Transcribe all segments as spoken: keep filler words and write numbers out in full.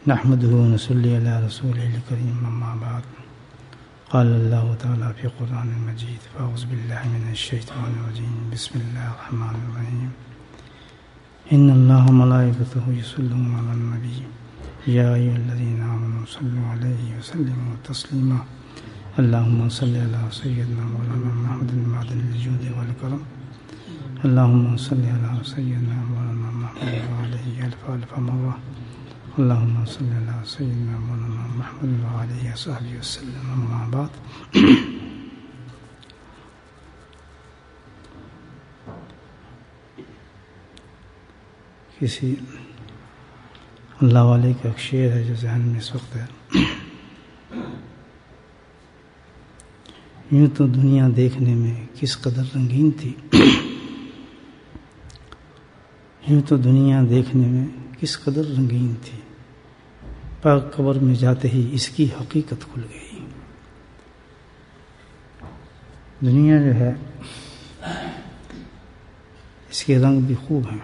نحمده ونصلي على رسوله الكريم أما بعد قال الله تعالى في القرآن المجيد فأعوذ بالله من الشيطان الرجيم بسم الله الرحمن الرحيم إن الله وملائكته يصلون على النبي يا أيها الذين آمنوا صلوا عليه وسلموا تسليما اللهم صل على سيدنا مولانا محمد معدن الجود والكرم اللهم صل على سيدنا مولانا محمد وعليه ألف ألف مرة اللهم صل على سيدنا مولانا محمد وعليه وصحبه وسلم أما بعد کسی اللہ والے کا ایک شعر ہے جو ذہن میں اس وقت ہے یوں تو دنیا دیکھنے میں کس قدر رنگین تھی یوں تو دنیا دیکھنے میں کس قدر رنگین تھی پر قبر میں جاتے ہی اس کی حقیقت کھل گئی دنیا جو ہے اس کے رنگ بھی خوب ہیں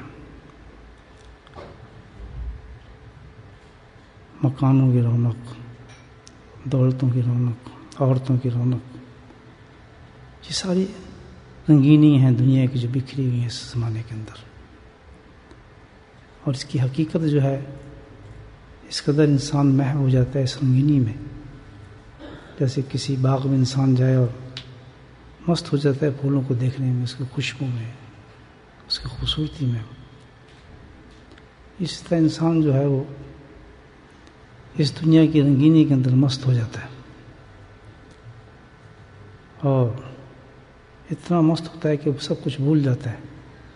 مکانوں کی رونق دولتوں کی رونق عورتوں کی رونق یہ ساری رنگینی ہیں دنیا کی جو بکھری ہوئی ہیں اس زمانے کے اندر اور اس کی حقیقت جو ہے اس قدر انسان محو ہو جاتا ہے اس رنگینی میں جیسے کسی باغ میں انسان جائے اور مست ہو جاتا ہے پھولوں کو دیکھنے میں اس کی خوشبو میں اس کی خوبصورتی میں اس طرح انسان جو ہے وہ اس دنیا کی رنگینی کے اندر مست ہو جاتا ہے اور اتنا مست ہوتا ہے کہ وہ سب کچھ بھول جاتا ہے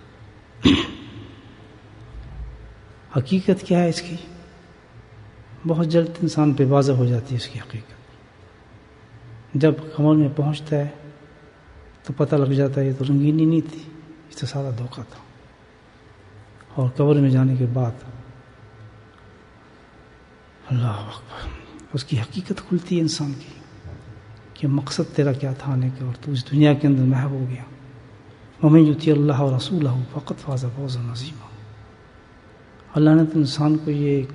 حقیقت کیا ہے اس کی بہت جلد انسان پہ واضح ہو جاتی ہے اس کی حقیقت جب قبر میں پہنچتا ہے تو پتہ لگ جاتا ہے یہ تو رنگینی نہیں تھی یہ تو سارا دھوکہ تھا اور قبر میں جانے کے بعد اللہ اکبر اس کی حقیقت کھلتی ہے انسان کی کہ مقصد تیرا کیا تھا آنے کا اور تو اس دنیا کے اندر محو ہو گیا ومن یطیع اللہ ورسولہ فقد فاز فوزا عظیما اللہ نے تو انسان کو یہ ایک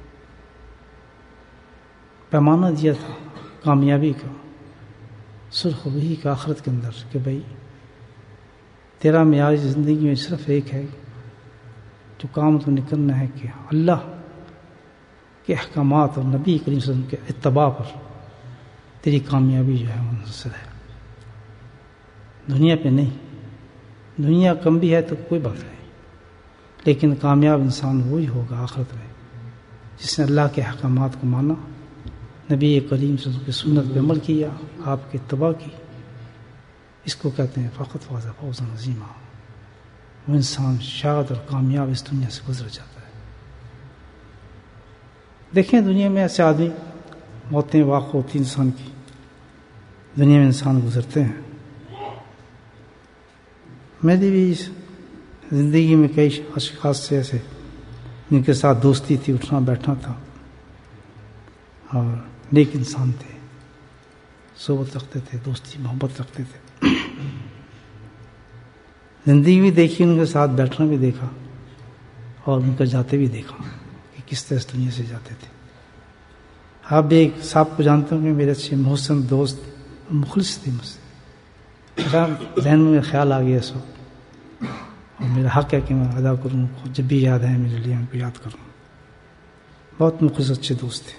پیمانہ دیا تھا کامیابی کا سرخ وہی کا آخرت کے اندر کہ بھائی تیرا معیار زندگی میں صرف ایک ہے جو کام تو نکلنا ہے کہ اللہ کے احکامات اور نبی کریم صلی اللہ علیہ وسلم کے اتباع پر تیری کامیابی جو ہے منحصر ہے دنیا پہ نہیں دنیا کم بھی ہے تو کوئی بات نہیں لیکن کامیاب انسان وہی ہوگا آخرت میں جس نے اللہ کے احکامات کو مانا نبی کریم صلی اللہ علیہ وسلم کی سنت پہ عمل کیا آپ کی اتباع کی اس کو کہتے ہیں فقط فاز فوزا عظیما وہ انسان شاد اور کامیاب اس دنیا سے گزر جاتا ہے دیکھیں دنیا میں ایسے آدمی موتیں واقع ہوتی انسان کی دنیا میں انسان گزرتے ہیں میری بھی زندگی میں کئی اشخاص سے ایسے جن کے ساتھ دوستی تھی اٹھنا بیٹھنا تھا اور نیک انسان تھے صحبت رکھتے تھے دوستی محبت رکھتے تھے زندگی بھی دیکھی ان کے ساتھ بیٹھنا بھی دیکھا اور ان کا جاتے بھی دیکھا کہ کس طرح اس دنیا سے جاتے تھے آپ بھی ایک صاحب کو جانتے ہوں کہ میرے اچھے محسن دوست مخلص تھے مجھ سے ذہن میں خیال آ گیا اس وقت اور میرا حق ہے کہ میں ادا کروں جب بھی یاد ہے میرے لیے ان کو یاد کروں بہت مخلص اچھے دوست تھے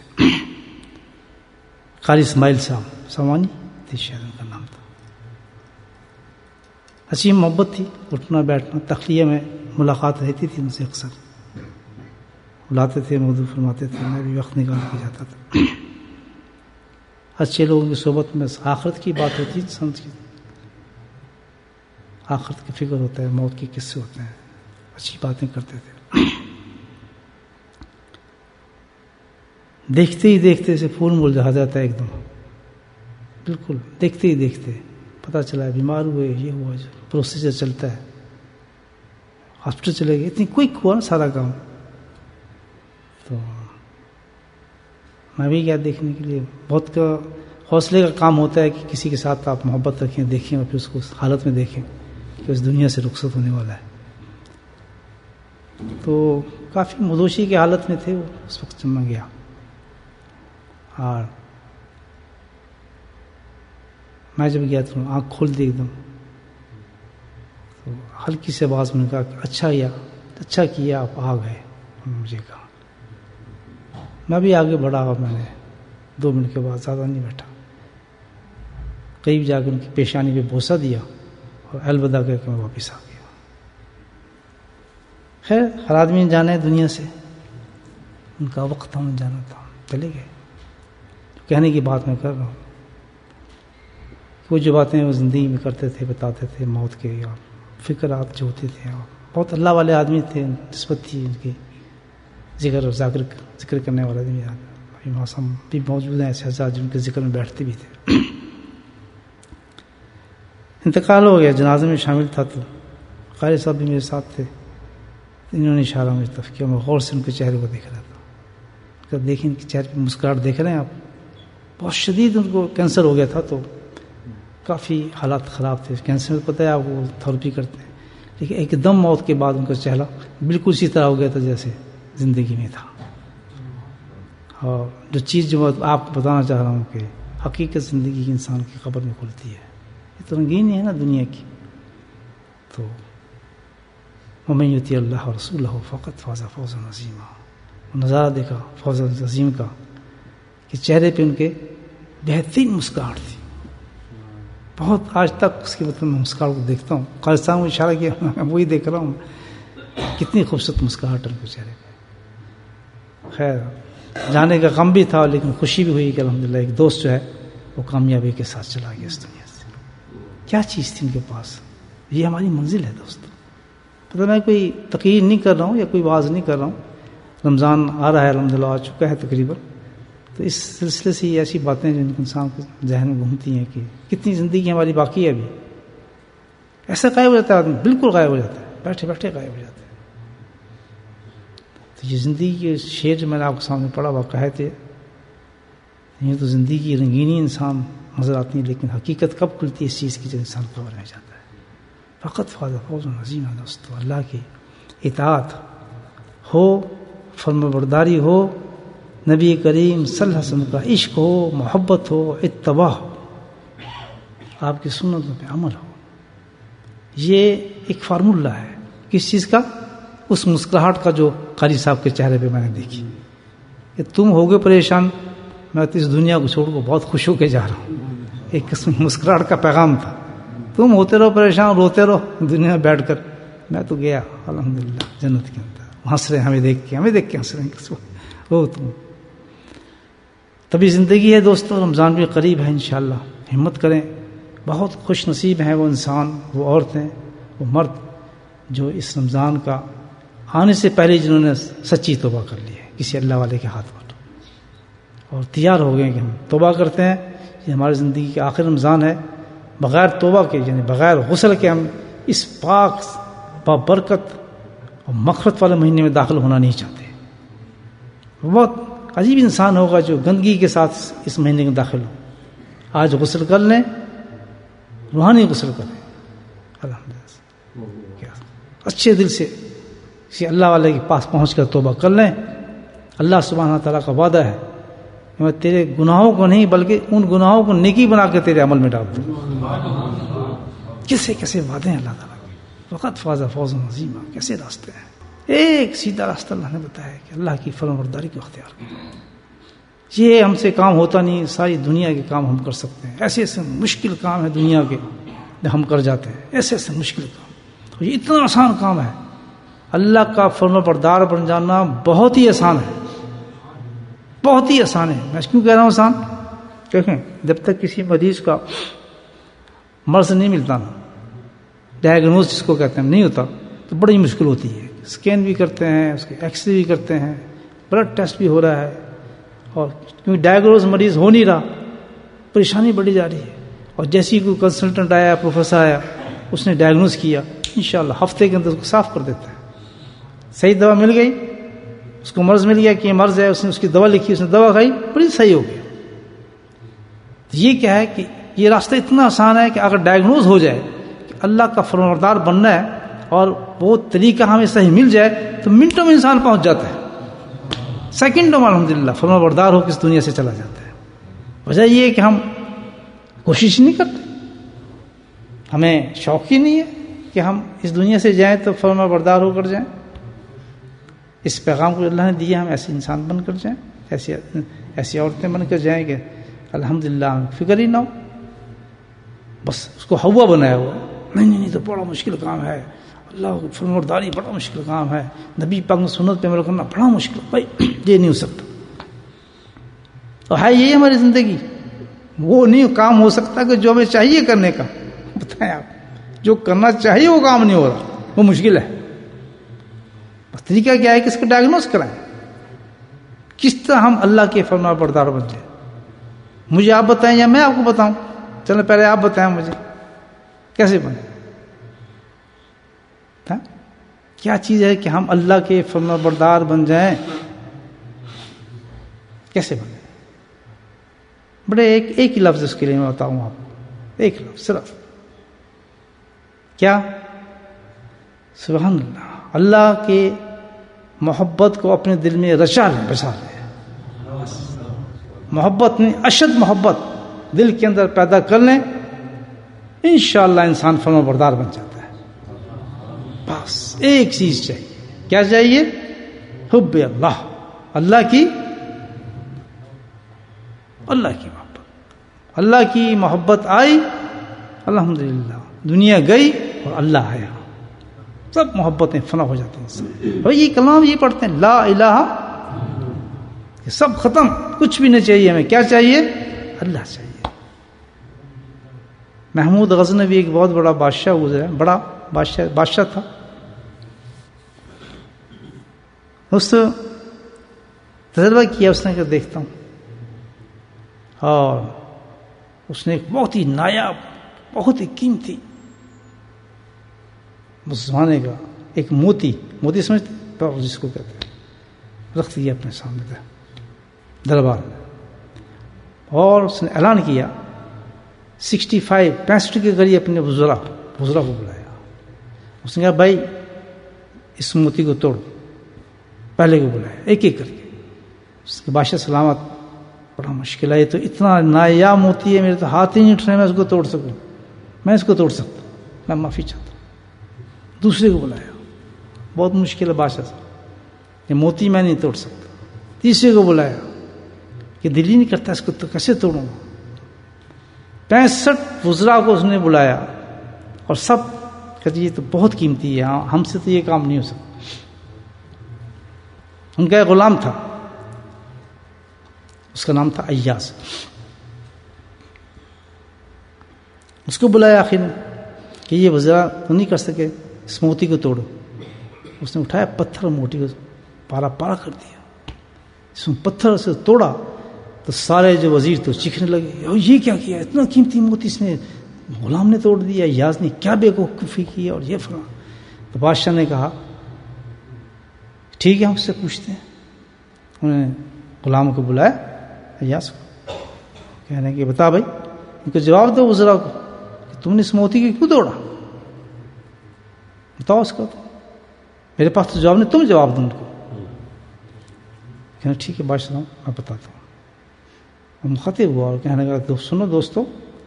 قاری اسماعیل صاحب سوانی تھی شاید ان کا نام تھا اچھی محبت تھی اٹھنا بیٹھنا تخلیہ میں ملاقات رہتی تھی ان سے اکثر بلاتے تھے موضوع فرماتے تھے میں بھی وقت نکال کے جاتا تھا اچھے لوگوں کی صحبت میں آخرت کی بات ہوتی ہے انسان کی آخرت کی فکر ہوتا ہے موت کے قصے ہوتے ہیں اچھی باتیں کرتے تھے دیکھتے ہی دیکھتے سے پھول مرجھا جاتا ہے ایک دم بالکل دیکھتے ہی دیکھتے پتہ چلا ہے بیمار ہوئے یہ ہوا جو پروسیجر چلتا ہے ہاسپٹل چلے گئے اتنی کوئک ہوا نا سارا کام تو میں بھی گیا دیکھنے کے لیے بہت کا حوصلے کا کام ہوتا ہے کہ کسی کے ساتھ آپ محبت رکھیں دیکھیں اور پھر اس کو اس حالت میں دیکھیں کہ اس دنیا سے رخصت ہونے والا ہے تو کافی مدوشی کی حالت میں تھے وہ اس وقت جب میں گیا اور میں جب گیا تو آنکھ کھول دی ایک دم، تو ہلکی سے آواز میں نے کہا کہ اچھا کیا اچھا کیا آپ آ گئے. مجھے کہا میں بھی آگے بڑھا اور میں نے دو منٹ کے بعد زیادہ نہیں بیٹھا، قریب جا کے ان کی پیشانی پہ بوسہ دیا اور الوداع کہہ کے میں واپس آ گیا. خیر ہر آدمی جانے دنیا سے، ان کا وقت ہم جانا تھا، چلے گئے. کہنے کی بات میں کر رہا ہوں، وہ جو باتیں وہ زندگی میں کرتے تھے بتاتے تھے موت کے اور فکرات جو ہوتے تھے، اور بہت اللہ والے آدمی تھے، نسبت تھی ان کی ذکر اور ذاکر ذکر کرنے والے آدمی. ابھی موسم بھی موجود ہیں ایسے حضرات جن کے ذکر میں بیٹھتے بھی تھے. انتقال ہو گیا، جنازے میں شامل تھا تو قاری صاحب بھی میرے ساتھ تھے. انہوں نے اشارہ مجھے طرف کیا، میں غور سے ان کے چہرے کو دیکھ رہا تھا. کہ دیکھیں ان کے چہرے پہ مسکراہٹ دیکھ رہے ہیں آپ، بہت شدید ان کو کینسر ہو گیا تھا تو کافی حالات خراب تھے. کینسر میں پتہ ہے آپ وہ تھراپی کرتے ہیں، لیکن ایک دم موت کے بعد ان کا چہرہ بالکل اسی طرح ہو گیا تھا جیسے زندگی میں تھا. اور جو چیز جو آپ بتانا چاہ رہا ہوں کہ حقیقت زندگی انسان کی قبر میں کھلتی ہے، یہ تو رنگین ہے نا دنیا کی. تو ومن یطع اللہ ورسولہ فقد فاز فوزا عظیما. نظارہ دیکھا فوز عظیم کا کہ چہرے پہ ان کے بہترین مسکراہٹ تھی. بہت آج تک اس کے مطلب میں مسکراہٹ کو دیکھتا ہوں. قاری صاحب نے اشارہ کیا، میں وہی دیکھ رہا ہوں، کتنی خوبصورت مسکراہٹ ان کے چہرے پہ. خیر جانے کا غم بھی تھا لیکن خوشی بھی ہوئی کہ الحمدللہ ایک دوست جو ہے وہ کامیابی کے ساتھ چلا گیا اس دنیا سے. کیا چیز تھی ان کے پاس، یہ ہماری منزل ہے دوستو. پتہ میں کوئی تقریر نہیں کر رہا ہوں یا کوئی واز نہیں کر رہا ہوں. رمضان آ رہا ہے، الحمدللہ آ چکا ہے تقریباً، تو اس سلسلے سے یہ ایسی باتیں جو انسان کو ذہن میں گھومتی ہیں کہ کتنی زندگی ہماری باقی ہے ابھی. ایسا غائب ہو جاتا ہے آدمی، بالکل غائب ہو جاتا ہے، بیٹھے بیٹھے غائب ہو جاتا ہے. تو یہ زندگی کے شعر جو میں نے آپ کے سامنے پڑھا وہ کہے تھے، یہ تو زندگی کی رنگینی انسان نظر آتی ہے، لیکن حقیقت کب کھلتی ہے اس چیز کی جب انسان قبر میں جاتا ہے. فقط فاز فوز عظیم ہے دوستو. اللہ کی اطاعت ہو، فرمانبرداری ہو، نبی کریم صلی اللہ علیہ وسلم کا عشق ہو، محبت ہو، اتباع ہو، آپ کی سنتوں پہ عمل ہو. یہ ایک فارمولہ ہے کس چیز کا؟ اس مسکراہٹ کا جو قاری صاحب کے چہرے پہ میں نے دیکھی کہ تم ہوگے پریشان، میں تو اس دنیا کو چھوڑ کر بہت خوش ہو کے جا رہا ہوں. ایک قسم مسکراہٹ کا پیغام تھا. تم ہوتے رہو پریشان، روتے رہو دنیا میں بیٹھ کر، میں تو گیا الحمدللہ جنت کے اندر. ہنس رہے ہیں ہمیں دیکھ کے، ہمیں دیکھ کے ہنس رہے ہیں. ہو تم تبھی زندگی ہے دوستو. رمضان بھی قریب ہے انشاءاللہ، ہمت کریں. بہت خوش نصیب ہیں وہ انسان، وہ عورتیں، وہ مرد جو اس رمضان کا آنے سے پہلے جنہوں نے سچی توبہ کر لی ہے کسی اللہ والے کے ہاتھ پر، اور تیار ہو گئے کہ ہم توبہ کرتے ہیں. یہ ہماری زندگی کے آخر رمضان ہے. بغیر توبہ کے یعنی بغیر غسل کے ہم اس پاک بابرکت اور مغفرت والے مہینے میں داخل ہونا نہیں چاہتے. بہت عجیب انسان ہوگا جو گندگی کے ساتھ اس مہینے میں داخل ہو. آج غسل کر لیں، روحانی غسل کریں الحمدللہ، اچھے دل سے کسی اللہ والے کے پاس پہنچ کر توبہ کر لیں. اللہ سبحانہ تعالیٰ کا وعدہ ہے کہ میں تیرے گناہوں کو نہیں بلکہ ان گناہوں کو نیکی بنا کے تیرے عمل میں ڈال دوں. کیسے کیسے وعدے ہیں اللہ تعالیٰ کے. فقط فاز فوز عظیم. کیسے راستے ہیں، ایک سیدھا راستہ اللہ نے بتایا کہ اللہ کی فرمانبرداری کو اختیار کرو. یہ ہم سے کام ہوتا نہیں، ساری دنیا کے کام ہم کر سکتے ہیں. ایسے ایسے مشکل کام ہے دنیا کے جو ہم کر جاتے ہیں، ایسے ایسے مشکل کام. یہ اتنا آسان کام ہے. اللہ کا فرمانبردار بن جانا بہت ہی آسان ہے، بہت ہی آسان ہے. میں کیوں کہہ رہا ہوں آسان؟ دیکھیں جب تک کسی مریض کا مرض نہیں ملتا نا، ڈائگنوز جس کو کہتے ہیں نہیں ہوتا، تو بڑی مشکل ہوتی ہے. اسکین بھی کرتے ہیں، اس کے ایکس رے بھی کرتے ہیں، بلڈ ٹیسٹ بھی ہو رہا ہے، اور کیونکہ ڈائگنوز مریض ہو نہیں رہا، پریشانی بڑھی جا رہی ہے. اور جیسی کوئی کنسلٹنٹ آیا، پروفیسر آیا، اس نے ڈائگنوز کیا، انشاءاللہ ہفتے کے اندر اس کو صاف کر دیتا ہے. صحیح دوا مل گئی، اس کو مرض مل گیا کہ یہ مرض ہے، اس نے اس کی دوا لکھی، اس نے دوا کھائی، بڑی صحیح ہو گیا. یہ کیا ہے کہ یہ راستہ اتنا آسان ہے کہ اگر ڈائگنوز ہو جائے کہ اللہ کا فرمانبردار بننا ہے اور وہ طریقہ ہمیں صحیح مل جائے تو منٹوں میں انسان پہنچ جاتا ہے، سیکنڈوں میں الحمدللہ فرمانبردار ہو کے اس دنیا سے چلا جاتا ہے. وجہ یہ ہے کہ ہم کوشش نہیں کرتے، ہمیں شوق ہی نہیں ہے کہ ہم اس دنیا سے جائیں تو فرما بردار ہو کر جائیں. اس پیغام کو اللہ نے دیا، ہم ایسے انسان بن کر جائیں، ایسی ایسی عورتیں بن کر جائیں کہ الحمدللہ فکر ہی نہ ہو. بس اس کو ہوا بنایا ہوا، نہیں نہیں نہیں تو بڑا مشکل کام ہے، اللہ کی فرما برداری بڑا مشکل کام ہے، نبی پاک کی سنت پہ عمل کرنا بڑا مشکل. بھائی یہ نہیں ہو سکتا. اور ہے یہی ہماری زندگی، وہ نہیں کام ہو سکتا کہ جو ہمیں چاہیے کرنے کا. بتائیں آپ، جو کرنا چاہیے وہ کام نہیں ہو رہا، وہ مشکل ہے. بس طریقہ کیا ہے کہ اس کو ڈائگنوز کرائیں، کس طرح ہم اللہ کے فرما بردار بن جائیں. مجھے آپ بتائیں یا میں آپ کو بتاؤں؟ چلو پہلے آپ بتائیں مجھے کیسے بنے. کیا چیز ہے کہ ہم اللہ کے فرما بردار بن جائیں؟ کیسے بنے؟ بڑے ایک ایک ہی لفظ اس کے لیے میں بتاؤں آپ کو، ایک لفظ صرف. کیا؟ سبحان اللہ. اللہ کے محبت کو اپنے دل میں رچا لیں، بسا لیں. محبت نہیں، اشد محبت دل کے اندر پیدا کر لیں، انشاءاللہ انسان فرما بردار بن جاتا ہے. بس ایک چیز چاہیے. کیا چاہیے؟ حب اللہ، اللہ کی اللہ کی محبت. اللہ کی محبت آئی، الحمدللہ دنیا گئی اور اللہ آیا، سب محبتیں فنا ہو جاتی ہیں. اور یہ کلام یہ پڑھتے ہیں لا الہ، یہ سب ختم، کچھ بھی نہیں چاہیے ہمیں. کیا چاہیے؟ اللہ چاہیے. محمود غزنوی ایک بہت بڑا بادشاہ گزرا، بڑا بادشاہ بادشاہ تھا. اس تجربہ کیا اس نے کہ دیکھتا ہوں، اور اس نے ایک بہت ہی نایاب، بہت ہی قیمتی اس زمانے کا ایک موتی موتی سمجھتے جس کو کہتے ہیں، رکھ دیا اپنے سامنے تھا دربار میں. اور اس نے اعلان کیا سکسٹی فائیو پینسٹھ کے قریب اپنے وزرا وزرا کو بلایا. اس نے کہا بھائی اس موتی کو توڑو. پہلے کو بلایا ایک ایک کر کے. اس کے بادشاہ سلامت، بڑا مشکل ہے، یہ تو اتنا نایاب موتی ہے، میرے تو ہاتھ ہی نہیں اٹھ رہے میں اس کو توڑ سکوں. میں اس کو توڑ سکتا ہوں، میں معافی چاہتا ہوں. دوسرے کو بلایا، بہت مشکل ہے بادشاہ صاحب، یہ موتی میں نہیں توڑ سکتا. تیسرے کو بلایا کہ دل ہی نہیں کرتا اس کو تو کیسے توڑوں گا. پینسٹھ وزراء کو اس نے بلایا اور سب کہتے یہ تو بہت قیمتی ہے، ہم سے تو یہ کام نہیں ہو سکتا. ان کا ایک غلام تھا، اس کا نام تھا ایاز. اس کو بلایا آخر میں کہ یہ وزراء تو نہیں کر سکے، اس موتی کو توڑو. اس نے اٹھایا پتھر، موتی کو پارا پارا کر دیا. اس میں پتھر سے توڑا تو سارے جو وزیر تو چیخنے لگے، اور یہ کیا کیا، اتنا قیمتی موتی اس نے غلام نے توڑ دیا، ایاز نے کیا بے وقوفی کی اور یہ فلاں. تو بادشاہ نے کہا ٹھیک ہے ہم اس سے پوچھتے ہیں. انہوں نے غلام کو بلایا ایاز کو، کہنے کہ بتا بھائی ان کو جواب دو وزراء کو کہ تم نے اس موتی کو کیوں توڑا، بتاؤ اس کو. میرے پاس تو جواب نہیں، تم جواب دو ان کو. کہنا ٹھیک ہے بادشاہ میں بتاتا ہوں. وہ مخاطب ہوا اور کہنے لگا سنو دوستو،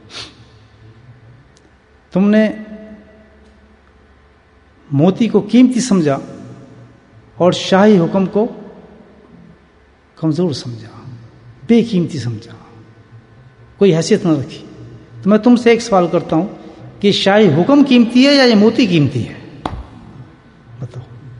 تم نے موتی کو قیمتی سمجھا اور شاہی حکم کو کمزور سمجھا، بے قیمتی سمجھا، کوئی حیثیت نہ رکھی. تو میں تم سے ایک سوال کرتا ہوں کہ شاہی حکم قیمتی ہے یا یہ موتی قیمتی ہے؟ بتاؤ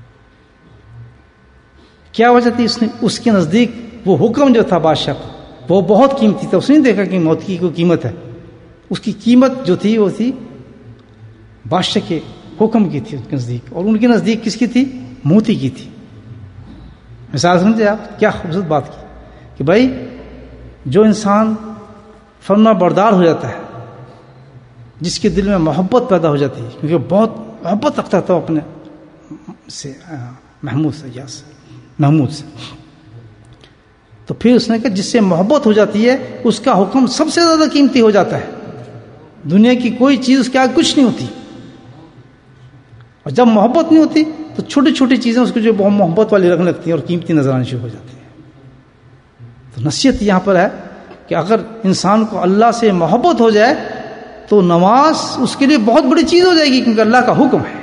کیا وجہ تھی؟ اس نے اس کے نزدیک وہ حکم جو تھا بادشاہ کا وہ بہت قیمتی تھا. اس نے دیکھا کہ موتی کی کوئی قیمت ہے، اس کی قیمت جو تھی وہ تھی بادشاہ کے حکم کی تھی اس کے نزدیک، اور ان کے نزدیک کس کی تھی؟ موتی کی تھی. مثال سمجھے آپ کیا خوبصورت بات کی کہ بھائی جو انسان فرما بردار ہو جاتا ہے، جس کے دل میں محبت پیدا ہو جاتی ہے، کیونکہ بہت محبت رکھتا تھا اپنے سے محمود سے یا سے محمود سے، تو پھر اس نے کہا جس سے محبت ہو جاتی ہے اس کا حکم سب سے زیادہ قیمتی ہو جاتا ہے. دنیا کی کوئی چیز اس کے آگے کچھ نہیں ہوتی. اور جب محبت نہیں ہوتی تو چھوٹی چھوٹی چیزیں اس کو جو بہت محبت والی رکھنے لگتی ہیں اور قیمتی نظر آنی شروع ہو جاتی ہیں. تو نصیحت یہاں پر ہے کہ اگر انسان کو اللہ سے محبت ہو جائے تو نماز اس کے لیے بہت بڑی چیز ہو جائے گی، کیونکہ اللہ کا حکم ہے.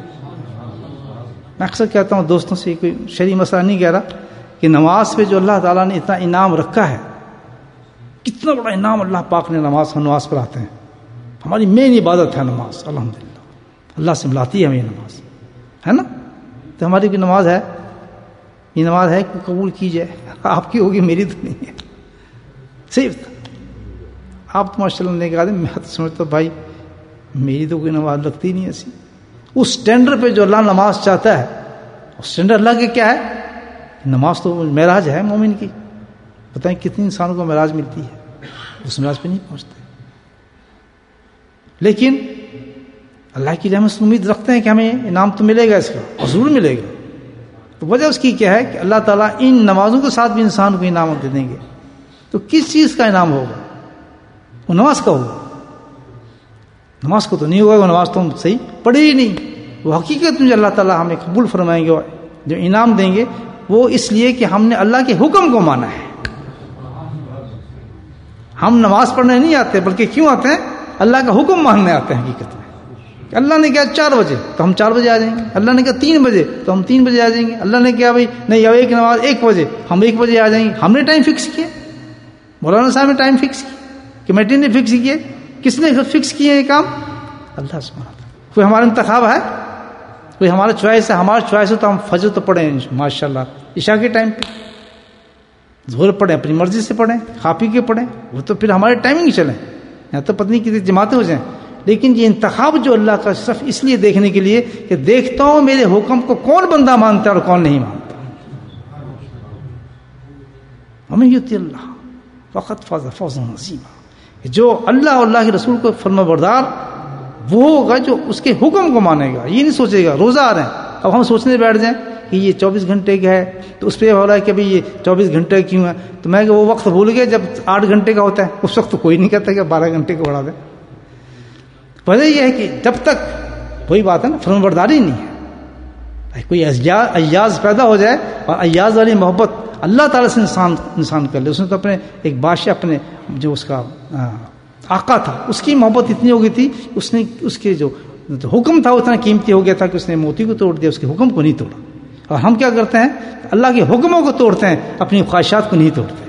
میں اکثر کہتا ہوں دوستوں سے، کوئی شرعی مسئلہ نہیں کہہ رہا، کہ نماز پہ جو اللہ تعالیٰ نے اتنا انعام رکھا ہے، کتنا بڑا انعام اللہ پاک نے نماز ہم نماز پڑھاتے ہیں. ہماری مین عبادت ہے نماز، الحمدللہ اللہ سے ملاتی ہے ہمیں یہ نماز، ہے نا؟ تو ہماری کوئی نماز ہے، یہ نماز ہے کہ قبول کی جائے. آپ کی ہوگی، میری تو نہیں ہے. صرف آپ تو ماشاء اللہ نے کہا، میں تو سمجھتا ہوں بھائی میری تو کوئی نماز لگتی نہیں ایسی. اس اسٹینڈرڈ پہ جو اللہ نماز چاہتا ہے، اس اسٹینڈرڈ اللہ کے کیا ہے؟ نماز تو معراج ہے مومن کی. بتائیں کتنی انسانوں کو معراج ملتی ہے، اس معراج پہ نہیں پہنچتے. لیکن اللہ کی رحمت سے امید رکھتے ہیں کہ ہمیں انعام تو ملے گا اس کا، اور ضرور ملے گا. تو وجہ اس کی کیا ہے کہ اللہ تعالیٰ ان نمازوں کے ساتھ بھی انسان کو انعام دے دیں گے. تو کس چیز کا انعام ہوگا؟ وہ نماز کا ہوگا. نماز کو تو نہیں ہوگا، وہ نماز تو ہم صحیح پڑھے ہی نہیں. وہ حقیقت میں جو اللہ تعالیٰ ہمیں قبول فرمائیں گے، جو انعام دیں گے، وہ اس لیے کہ ہم نے اللہ کے حکم کو مانا ہے. ہم نماز پڑھنے نہیں آتے، بلکہ کیوں آتے ہیں؟ اللہ کا حکم ماننے آتے ہیں. حقیقت میں کہ اللہ نے کہا چار بجے تو ہم چار بجے آ جائیں گے، اللہ نے کہا تین بجے تو ہم تین بجے آ جائیں گے، اللہ نے کہا بھائی نہیں اب ایک نماز ایک بجے، ہم ایک بجے آ جائیں گے. ہم نے ٹائم فکس کیا، مولانا صاحب نے ٹائم فکس کیا، کمیٹی نے فکس کیے. کس نے فکس کیے یہ کام؟ اللہ سبحانہ وتعالی. کوئی ہمارا انتخاب ہے؟ کوئی ہمارا چوائس ہے؟ ہمارا چوائس ہے تو ہم فجر تو پڑھیں ماشاء اللہ عشاء کے ٹائم پہ، ظہر پڑھیں اپنی مرضی سے پڑھیں، کھا پی کے پڑھیں، وہ تو پھر ہمارے ٹائمنگ چلیں. یہاں تو پتہ نہیں کتنی جماعتیں ہو جائیں. لیکن یہ انتخاب جو اللہ کا صرف اس لیے دیکھنے کے لیے کہ دیکھتا ہوں میرے حکم کو کون بندہ مانتا ہے اور کون نہیں مانتا. ہمیں یوتی اللہ فقط فاز فوزا عظیما. جو اللہ اور اللہ کے رسول کو فرما بردار وہ ہوگا جو اس کے حکم کو مانے گا. یہ نہیں سوچے گا روزہ آ رہے ہیں اب ہم سوچنے بیٹھ جائیں کہ یہ چوبیس گھنٹے کا ہے تو اس پہ ہو رہا ہے کہ بھائی یہ چوبیس گھنٹے کیوں ہے. تو میں کہ وہ وقت بھول گئے جب آٹھ گھنٹے کا ہوتا ہے، اس وقت تو کوئی نہیں کہتا کہ بارہ گھنٹے کو بڑھا دیں. وجہ یہ ہے کہ جب تک وہی بات ہے نا، فرما برداری نہیں ہے. کوئی ایاز پیدا ہو جائے اور ایاز والی محبت اللہ تعالیٰ سے انسان انسان کر لے. اس نے تو اپنے ایک بادشاہ اپنے جو اس کا آقا تھا اس کی محبت اتنی ہو گئی تھی، اس نے اس کے جو حکم تھا اتنا قیمتی ہو گیا تھا کہ اس نے موتی کو توڑ دیا، اس کے حکم کو نہیں توڑا. اور ہم کیا کرتے ہیں؟ اللہ کے حکموں کو توڑتے ہیں، اپنی خواہشات کو نہیں توڑتے.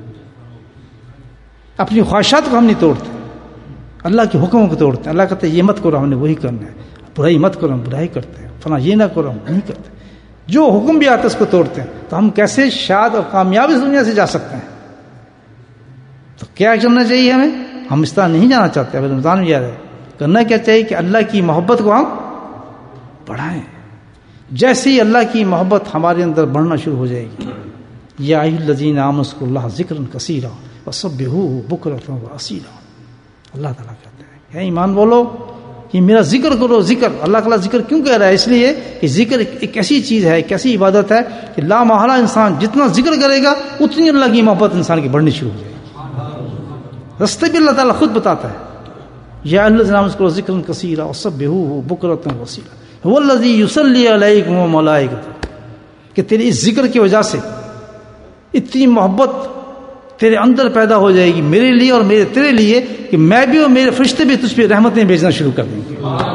اپنی خواہشات کو ہم نہیں توڑتے، اللہ کے حکموں کو توڑتے ہیں. اللہ کہتے ہیں یہ مت کرو، ہم نے وہی کرنا ہے. برائی مت کرو، ہم برائی کرتے ہیں. فلاں یہ نہ کرو، ہم نہیں کرتے. جو حکم بھی آتا ہے اس کو توڑتے ہیں. تو ہم کیسے شاد اور کامیاب اس دنیا سے جا سکتے ہیں؟ تو کیا کرنا چاہیے ہمیں؟ ہم اس طرح نہیں جانا چاہتے. اب رمضان میں یاد ہے کرنا کیا چاہیے کہ اللہ کی محبت کو ہم بڑھائیں. جیسے ہی اللہ کی محبت ہمارے اندر بڑھنا شروع ہو جائے گی، یا ایھا الذین آمنوا اذکروا اللہ ذکرا کثیرا وسبحوہ بکرۃ واسیلا. اللہ تعالیٰ کہتے ہیں کہ ایمان بولو کہ میرا ذکر کرو. ذکر اللہ تعالیٰ ذکر کیوں کہہ رہا ہے؟ اس لیے کہ ذکر ایک ایسی چیز ہے، ایک ایسی عبادت ہے کہ لا محالہ انسان جتنا ذکر کرے گا اتنی اللہ کی محبت انسان کی بڑھنی شروع ہو جائے گی. رستے بھی اللہ تعالیٰ خود بتاتا ہے، یا اللہ الذین آمنوا اذکروا ذکرا کثیرا وسبحوہ بکرۃ واسیلا هو الذی یصلی علیکم وملائکۃ. کہ تیرے اس ذکر کی وجہ سے اتنی محبت تیرے اندر پیدا ہو جائے گی میرے لیے اور میرے تیرے لیے کہ میں بھی اور میرے فرشتے بھی تجھ پہ رحمتیں بھیجنا شروع کر دیں گے.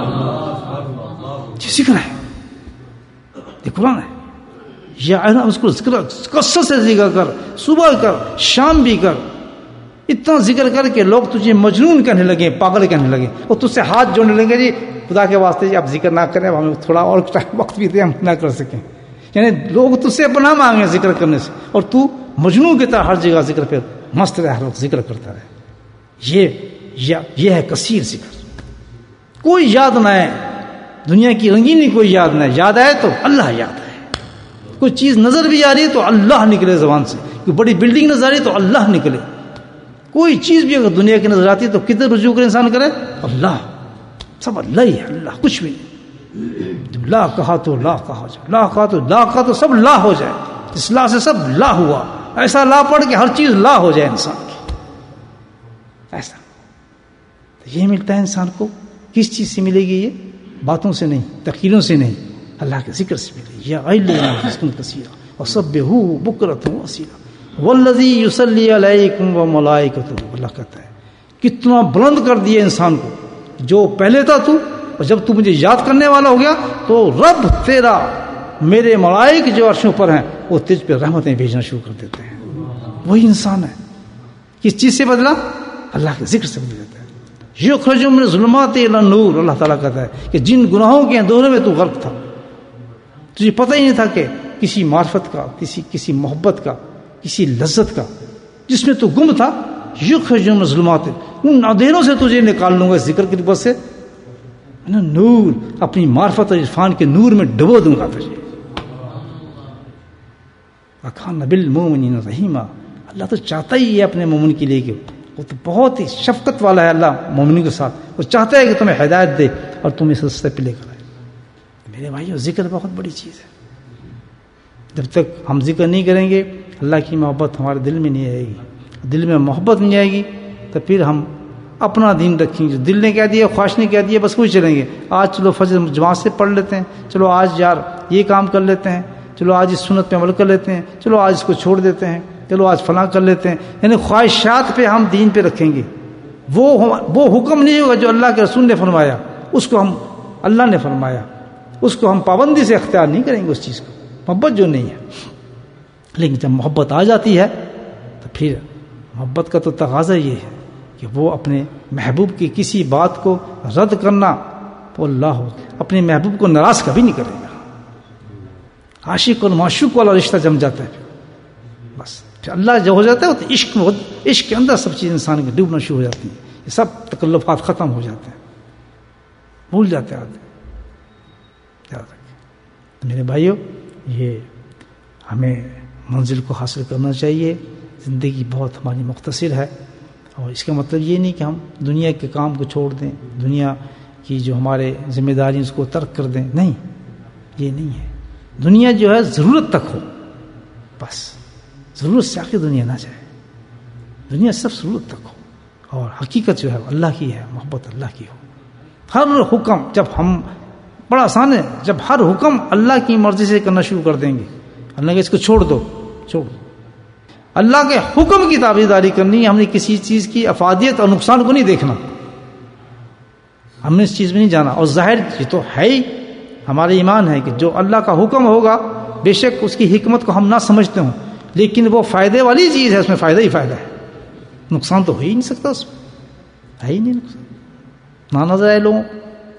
یہ ذکر ہے، یہ قرآن ہے. یا اس کو ذکر کثرت سے ذکر کر، صبح کر شام بھی کر. اتنا ذکر کر کے لوگ تجھے مجنون کہنے لگے، پاگل کہنے لگے، اور تجھ سے ہاتھ جوڑنے لگے جی خدا کے واسطے جی آپ ذکر نہ کریں، ہمیں تھوڑا اور وقت بھی دیں ہم نہ کر سکیں. یعنی لوگ تجھ سے پناہ مانگے ذکر کرنے سے، اور تو مجنون کی طرح ہر جگہ ذکر پہ مست رہے، ہر وقت ذکر کرتا رہے. یہ یہ ہے کثیر ذکر. کوئی یاد نہ ہے، دنیا کی رنگینی کوئی یاد نہ ہے. یاد آئے تو اللہ یاد آئے. کوئی چیز نظر بھی آ رہی ہے تو اللہ نکلے زبان سے. کوئی بڑی بلڈنگ نظر آ رہی ہے تو اللہ نکلے. کوئی چیز بھی اگر دنیا کی نظر آتی ہے تو کدھر رجوع کرے انسان کرے؟ اللہ. سب اللہ ہی ہے، اللہ کچھ بھی نہیں. لا کہا تو لا کہا جائے، لا کہا تو لا کہا تو سب لا ہو جائے. اس لا سے سب لا ہوا. ایسا لا پڑھ کے ہر چیز لا ہو جائے انسان کی. ایسا یہ ملتا ہے انسان کو. کس چیز سے ملے گی؟ یہ باتوں سے نہیں، تقریروں سے نہیں، اللہ کے ذکر سے ملے گی. یا ایھا الذین آمنوا اذکروا کثیرا وسبحوہ بکرۃ واسیلا. والذی یصلی علیکم وملائکتہ، اللہ کہتا ہے کتنا بلند کر دیا انسان کو، جو پہلے تھا تو، اور جب تو مجھے یاد کرنے والا ہو گیا تو رب تیرا، میرے ملائک جو عرشوں پر ہیں وہ تجھ پہ رحمتیں بھیجنا شروع کر دیتے ہیں. وہی انسان ہے. کس چیز سے بدلا؟ اللہ کے ذکر سے بدل جاتا ہے. یخرج من الظلمات الی النور، اللہ تعالیٰ کہتا ہے کہ جن گناہوں کے اندھیروں میں تو غرق تھا، تجھے پتہ ہی نہیں تھا کہ کسی معرفت کا، کسی کسی محبت کا، کسی لذت کا جس میں تو گم تھا، یخرج من الظلمات، ان اندھیروں سے تجھے نکال لوں گا ذکر کی وجہ سے، نور، اپنی معرفت اور عرفان کے نور میں ڈبو دوں گا تجھے. وَكَانَ بِالْمُؤْمِنِينَ رَحِيمًا، اللہ تو چاہتا ہی ہے اپنے مومن کے لیے کہ وہ تو بہت ہی شفقت والا ہے اللہ مومنوں کے ساتھ، وہ چاہتا ہے کہ تمہیں ہدایت دے اور تم اس راستے پہ لے کر آئے. میرے بھائیو، ذکر بہت بڑی چیز ہے. جب تک ہم ذکر نہیں کریں گے اللہ کی محبت ہمارے دل میں نہیں آئے گی. دل میں محبت نہیں آئے گی تو پھر ہم اپنا دین رکھیں گے. دل نے کہہ دیا، خواہش نے کہہ دیا، بس وہی چلیں گے. آج چلو فجر جماعت سے پڑھ لیتے ہیں، چلو آج یار یہ کام کر لیتے ہیں، چلو آج اس سنت پہ عمل کر لیتے ہیں، چلو آج اس کو چھوڑ دیتے ہیں، چلو آج فلاں کر لیتے ہیں. یعنی خواہشات پہ ہم دین پہ رکھیں گے. وہ وہ حکم نہیں ہوگا جو اللہ کے رسول نے فرمایا، اس کو ہم، اللہ نے فرمایا، اس کو ہم پابندی سے اختیار نہیں کریں گے اس چیز کو، محبت جو نہیں ہے. لیکن جب محبت آ جاتی ہے تو پھر محبت کا تو تقاضا یہ ہے کہ وہ اپنے محبوب کی کسی بات کو رد کرنا، تو اللہ اپنے محبوب کو ناراض کبھی نہیں کرے گا. عاشق اور معشوق والا رشتہ جم جاتا ہے، بس پھر اللہ جو ہو جاتا ہے تو عشق میں، عشق کے اندر سب چیز انسان کی ڈوبنا شروع ہو جاتی ہیں. یہ سب تکلفات ختم ہو جاتے ہیں، بھول جاتے ہیں آدمی. میرے بھائیو، یہ ہمیں منزل کو حاصل کرنا چاہیے. زندگی بہت ہماری مختصر ہے، اور اس کا مطلب یہ نہیں کہ ہم دنیا کے کام کو چھوڑ دیں، دنیا کی جو ہمارے ذمہ داری اس کو ترک کر دیں. نہیں، یہ نہیں ہے. دنیا جو ہے ضرورت تک ہو، بس ضرورت سے آگے دنیا نہ جائے. دنیا صرف ضرورت تک ہو، اور حقیقت جو ہے اللہ کی ہے، محبت اللہ کی ہو. ہر حکم جب ہم، بڑا آسان ہے، جب ہر حکم اللہ کی مرضی سے کرنا شروع کر دیں گے، اللہ کہ اس کو چھوڑ دو، چھوڑ دو، اللہ کے حکم کی تابعداری کرنی ہے. ہم نے کسی چیز کی افادیت اور نقصان کو نہیں دیکھنا، ہم نے اس چیز میں نہیں جانا. اور ظاہر یہ تو ہے ہی، ہمارے ایمان ہے کہ جو اللہ کا حکم ہوگا بے شک اس کی حکمت کو ہم نہ سمجھتے ہوں، لیکن وہ فائدے والی چیز ہے، اس میں فائدہ ہی فائدہ ہے، نقصان تو ہو ہی نہیں سکتا، اس میں ہے ہی نہیں نقصان، نہ نظر آئے لوگوں.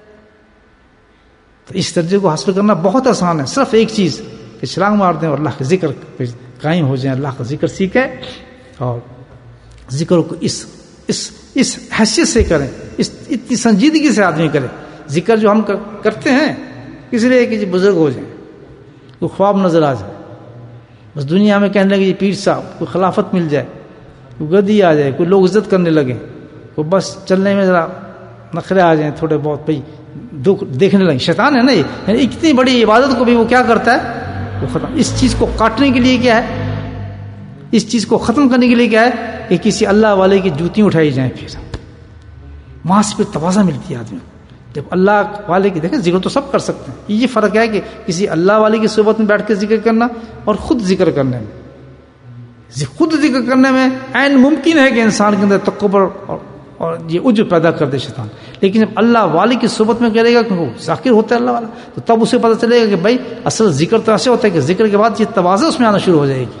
تو اس درجے کو حاصل کرنا بہت آسان ہے. صرف ایک چیز کہ چھلانگ مار دیں اور اللہ کا ذکر پہ قائم ہو جائیں، اللہ کا ذکر سیکھیں اور ذکر کو اس اس اس حیثیت سے کریں، اس اتنی سنجیدگی سے آدمی کرے. ذکر جو ہم کرتے ہیں اس لیے کہ بزرگ ہو جائیں، کوئی خواب نظر آ جائے، بس دنیا میں کہنے لگے یہ پیر صاحب، کوئی خلافت مل جائے، کوئی گدی آ جائے، کوئی لوگ عزت کرنے لگے، کوئی بس چلنے میں ذرا نخرے آ جائیں تھوڑے بہت، بھائی دکھ دیکھنے لگے. شیطان ہے نا یہ، یعنی اتنی بڑی عبادت کو بھی وہ کیا کرتا ہے، وہ ختم. اس چیز کو کاٹنے کے لیے کیا ہے، اس چیز کو ختم کرنے کے لیے کیا ہے کہ کسی اللہ والے کی جوتیاں اٹھائی جائیں، پھر وہاں سے پھر توازہ ملتی ہے آدمی. جب اللہ والے کی، دیکھیں ذکر تو سب کر سکتے ہیں، یہ فرق ہے کہ کسی اللہ والے کی صحبت میں بیٹھ کے ذکر کرنا اور خود ذکر کرنے میں. خود ذکر کرنے میں عین ممکن ہے کہ انسان کے اندر تکبر اور اور یہ عجب پیدا کر دے شیطان، لیکن جب اللہ والے کی صحبت میں کرے گا کہ وہ ذاکر ہوتا ہے اللہ والا، تو تب اسے پتہ چلے گا کہ بھائی اصل ذکر تو ایسے ہوتا ہے کہ ذکر کے بعد یہ توازہ اس میں آنا شروع ہو جائے گی.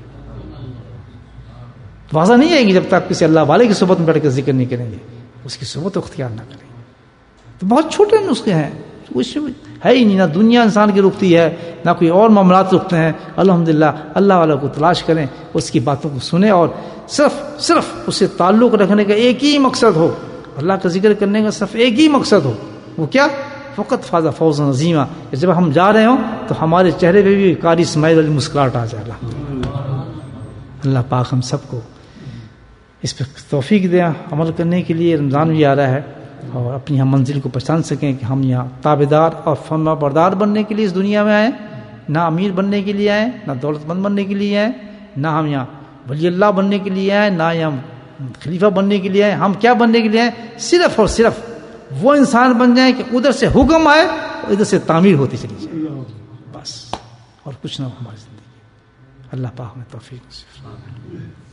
توازہ نہیں آئے گی جب تک کسی اللہ والے کی صحبت میں بیٹھ کے ذکر نہیں کریں گے، اس کی صحبت اختیار نہ کریں گے. تو بہت چھوٹے نسخے ہیں، اس ہے ہی نہیں، نہ دنیا انسان کی رکتی ہے، نہ کوئی اور معاملات رکتے ہیں. الحمدللہ اللہ والا کو تلاش کریں، اس کی باتوں کو سنیں، اور صرف صرف اس سے تعلق رکھنے کا ایک ہی مقصد ہو، اللہ کا ذکر کرنے کا صرف ایک ہی مقصد ہو. وہ کیا؟ فقط فاز فوزا عظیما، جب ہم جا رہے ہوں تو ہمارے چہرے پہ بھی قاری اسماعیل والی مسکراہٹ آ جائے. اللہ پاک ہم سب کو اس پہ توفیق دیں عمل کرنے کے لیے. رمضان بھی آ رہا ہے، اور اپنی ہم منزل کو پہچان سکیں کہ ہم یہاں تابعدار اور فرما بردار بننے کے لیے اس دنیا میں آئیں، نہ امیر بننے کے لیے آئیں، نہ دولت مند بننے کے لیے آئیں، نہ ہم یہاں ولی اللہ بننے کے لیے آئیں، نہ یہاں خلیفہ بننے کے لیے آئیں. ہم کیا بننے کے لیے آئیں؟ صرف اور صرف وہ انسان بن جائیں کہ ادھر سے حکم آئے اور ادھر سے تعمیر ہوتی چلی جائے، بس، اور کچھ نہ ہو ہماری زندگی. اللہ پاک میں توفیق نصیب.